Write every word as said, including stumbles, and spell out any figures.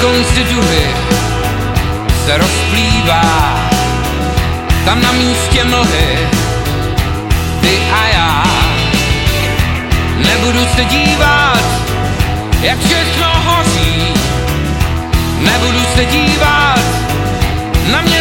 konci duhy se rozplývá, tam na místě mlhy, ty a já. Nebudu se dívat, jak všechno hoří, nebudu se dívat na mě.